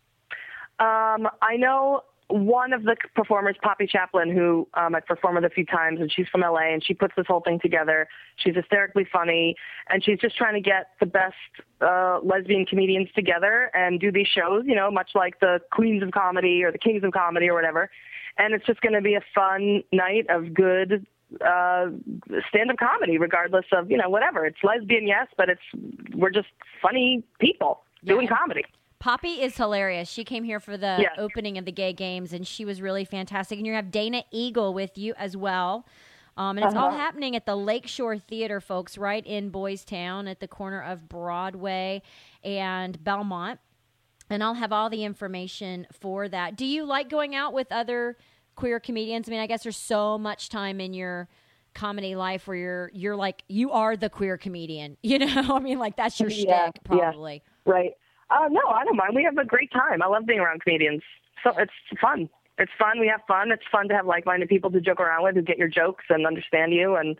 I know one of the performers, Poppy Chaplin, who I've performed with a few times, and she's from LA, and she puts this whole thing together. She's hysterically funny, and she's just trying to get the best lesbian comedians together and do these shows, much like the Queens of Comedy or the Kings of Comedy or whatever. And it's just going to be a fun night of good stand-up comedy, regardless of, whatever. It's lesbian, yes, but we're just funny people doing comedy. Poppy is hilarious. She came here for the opening of the Gay Games, and she was really fantastic. And you have Dana Eagle with you as well. And it's all happening at the Lakeshore Theater, folks, right in Boys Town at the corner of Broadway and Belmont. And I'll have all the information for that. Do you like going out with other queer comedians? I mean, I guess there's so much time in your comedy life where you're like, you are the queer comedian. I mean, like, that's your shtick, probably. Yeah. Right. No, I don't mind. We have a great time. I love being around comedians. So it's fun. It's fun. We have fun. It's fun to have like-minded people to joke around with who get your jokes and understand you. And,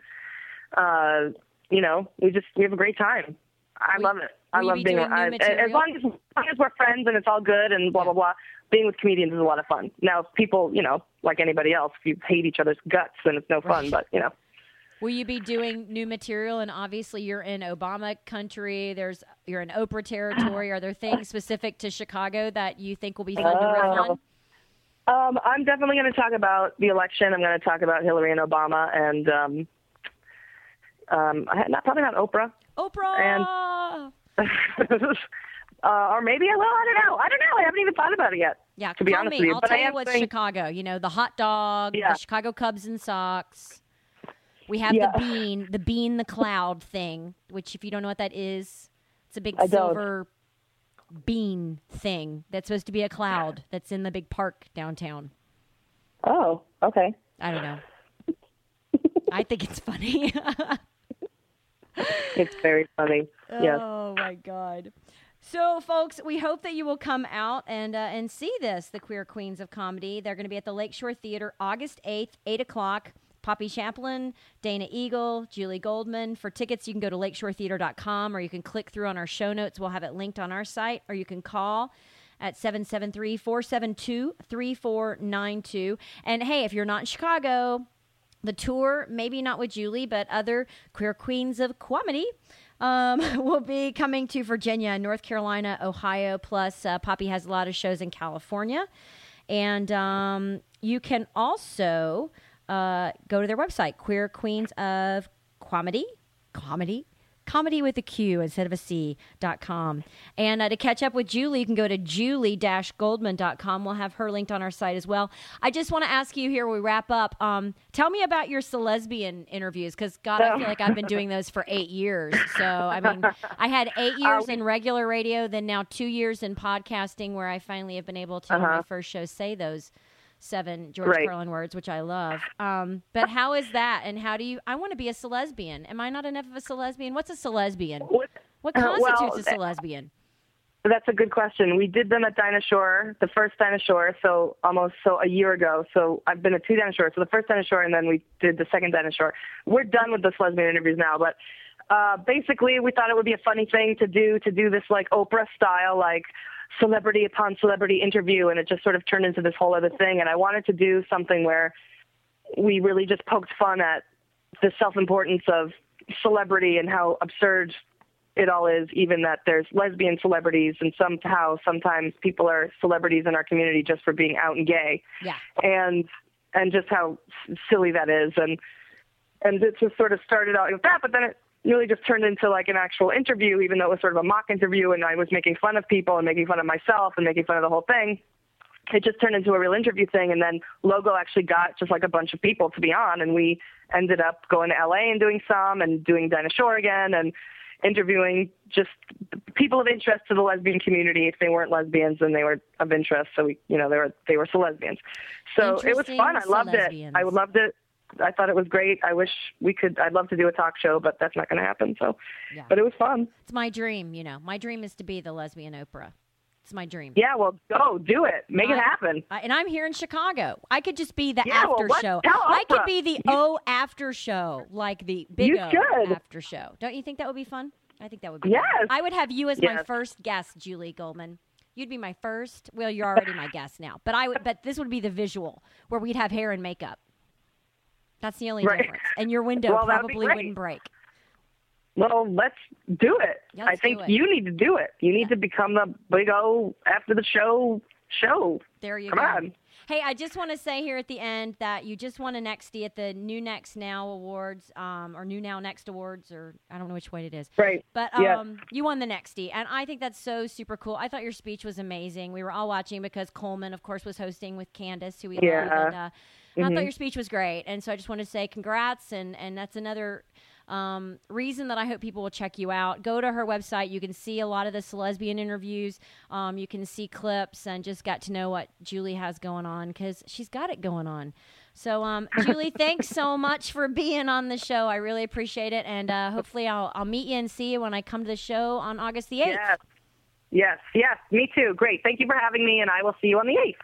we have a great time. I love it. I love being around. As long as we're friends and it's all good and blah, blah, blah, being with comedians is a lot of fun. Now, if people, like anybody else, if you hate each other's guts, then it's no fun, but, Will you be doing new material? And obviously you're in Obama country. You're in Oprah territory. Are there things specific to Chicago that you think will be fun to riff on? I'm definitely going to talk about the election. I'm going to talk about Hillary and Obama and probably not Oprah. Oprah! And, or maybe I will. I don't know. I haven't even thought about it yet. Yeah, to be honest with you. I'll tell you what's Chicago. The hot dog, the Chicago Cubs in socks. We have the bean, the cloud thing, which if you don't know what that is, it's a big silver bean thing that's supposed to be a cloud that's in the big park downtown. Oh, okay. I don't know. I think it's funny. It's very funny. Yes. Oh, my God. So, folks, we hope that you will come out and see this, the Queer Queens of Comedy. They're going to be at the Lakeshore Theater August 8th, 8 o'clock. Poppy Chaplin, Dana Eagle, Julie Goldman. For tickets, you can go to lakeshoretheater.com or you can click through on our show notes. We'll have it linked on our site, or you can call at 773-472-3492. And, hey, if you're not in Chicago, the tour, maybe not with Julie, but other Queer Queens of Comedy, will be coming to Virginia, North Carolina, Ohio, plus Poppy has a lot of shows in California. And you can also go to their website, Queer Queens of Comedy with a Q instead of a C.com. And to catch up with Julie, you can go to julie-goldman.com. We'll have her linked on our site as well. I just want to ask you here when we wrap up, tell me about your celesbian interviews, because, God, I feel like I've been doing those for 8 years. So, I mean, I had 8 years in regular radio, then now 2 years in podcasting, where I finally have been able to, on my first show, say those 7 George Carlin words, which I love. But how is that? And how do you, I want to be a celesbian. Am I not enough of a celesbian? What's a celesbian? What constitutes a celesbian? That's a good question. We did them at Dinah Shore, the first Dinah Shore, so a year ago. So I've been at 2 Dinah Shores. So the first Dinah Shore, and then we did the second Dinah Shore. We're done with the lesbian interviews now, but basically we thought it would be a funny thing to do this like Oprah style, like celebrity upon celebrity interview, and it just sort of turned into this whole other thing. And I wanted to do something where we really just poked fun at the self-importance of celebrity and how absurd it all is, even that there's lesbian celebrities, and sometimes people are celebrities in our community just for being out and gay. Yeah. And just how silly that is. And it just sort of started out with that, but then it really just turned into like an actual interview, even though it was sort of a mock interview and I was making fun of people and making fun of myself and making fun of the whole thing. It just turned into a real interview thing. And then Logo actually got just like a bunch of people to be on, and we ended up going to LA and doing some, and doing Dinah Shore again, and interviewing just people of interest to the lesbian community. If they weren't lesbians, then they were of interest. So they were lesbians. So it was fun. I loved it. I loved it. I thought it was great. I'd love to do a talk show, but that's not going to happen. So, yeah. But it was fun. It's my dream. My dream is to be the lesbian Oprah. It's my dream. Yeah, well, go do it. Make it happen. And I'm here in Chicago. I could just be the after show. I could be the after show, like the big after show. Don't you think that would be fun? I think that would be fun. I would have you as my first guest, Julie Goldman. You'd be my first. Well, you're already my guest now. But this would be the visual where we'd have hair and makeup. That's the only difference. And your window probably wouldn't break. Well, let's do it. I think you need to do it. You need to become the big O after the show. There you go. Come on. Hey, I just want to say here at the end that you just won a Nextie at the New Next Now Awards, or New Now Next Awards, or I don't know which way it is. Right. But you won the Nextie, and I think that's so super cool. I thought your speech was amazing. We were all watching because Coleman, of course, was hosting with Candace, who we love. And I thought your speech was great, and so I just want to say congrats, and that's another reason that I hope people will check you out. Go to her website. You can see a lot of the lesbian interviews. You can see clips and just get to know what Julie has going on, because she's got it going on. So, Julie, thanks so much for being on the show. I really appreciate it, and hopefully I'll meet you and see you when I come to the show on August the 8th. Yes, me too. Great. Thank you for having me, and I will see you on the 8th.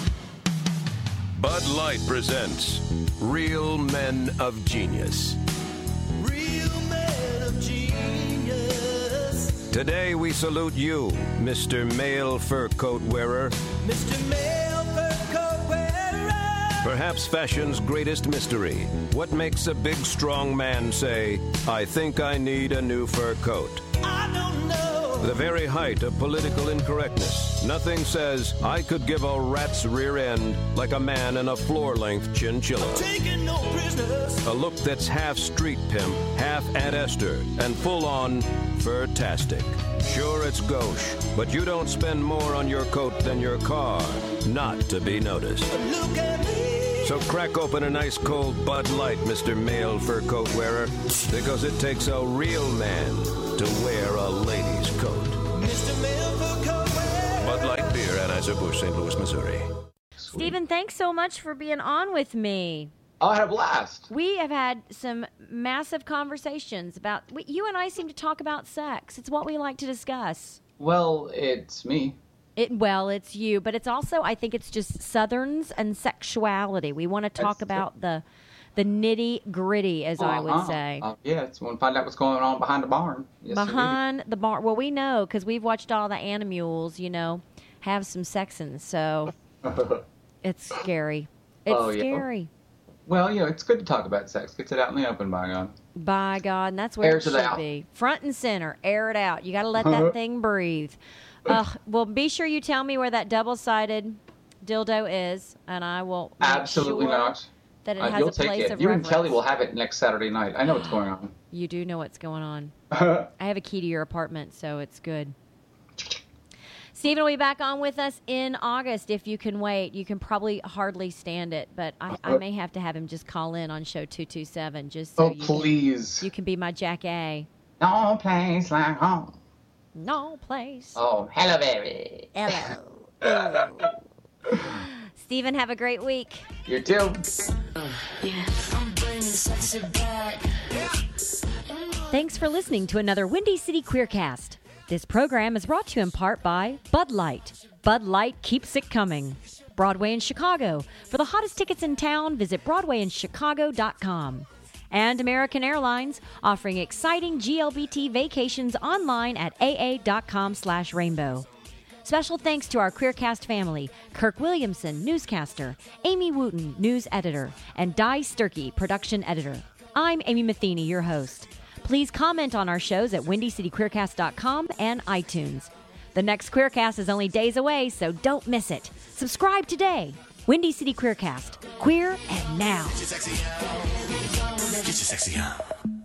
Bud Light presents Real Men of Genius. Real Men of Genius. Today we salute you, Mr. Male Fur Coat Wearer. Mr. Male Fur Coat Wearer. Perhaps fashion's greatest mystery. What makes a big, strong man say, I think I need a new fur coat? I don't know. The very height of political incorrectness. Nothing says, I could give a rat's rear end like a man in a floor-length chinchilla. Taking no prisoners. A look that's half street pimp, half Aunt Esther, and full-on fur-tastic. Sure, it's gauche, but you don't spend more on your coat than your car, not to be noticed. Look at me. So crack open a nice cold Bud Light, Mr. Male Fur Coat Wearer, because it takes a real man to wear a lady's coat. Mr. Male Fur Coat Wearer. Bud Light Beer, Anheuser-Busch, St. Louis, Missouri. Stephen, thanks so much for being on with me. I had a blast. We have had some massive conversations about, you and I seem to talk about sex. It's what we like to discuss. Well, it's me. It's you, but it's also, I think it's just Southerns and sexuality. We want to talk about the nitty-gritty, as I would say. Yeah, we want to find out what's going on behind the barn. Yes, behind the barn. Well, we know, because we've watched all the animules, have some sexing, so it's scary. It's scary. Well, it's good to talk about sex. Gets it out in the open, by God. By God, and that's where Airs it it should out. be. Front and center. Air it out. You got to let that thing breathe. Well, be sure you tell me where that double-sided dildo is, and I will make Absolutely sure not. that it has You'll a take place it. of You reverence. and Kelly will have it next Saturday night. I know what's going on. You do know what's going on. I have a key to your apartment, so it's good. Stephen will be back on with us in August if you can wait. You can probably hardly stand it, but I may have to have him just call in on show 227 just so please. You can be my Jack A. No place like home. No place. Oh, hello, baby. Hello. Stephen, have a great week. You too. Thanks for listening to another Windy City Queercast. This program is brought to you in part by Bud Light. Bud Light keeps it coming. Broadway in Chicago. For the hottest tickets in town, visit BroadwayInChicago.com. And American Airlines, offering exciting GLBT vacations online at aa.com/rainbow. Special thanks to our Queercast family, Kirk Williamson, newscaster, Amy Wooten, news editor, and Di Sturkey, production editor. I'm Amy Matheny, your host. Please comment on our shows at WindyCityQueercast.com and iTunes. The next Queercast is only days away, so don't miss it. Subscribe today. Windy City Queercast. Queer and now. Get your sexy on.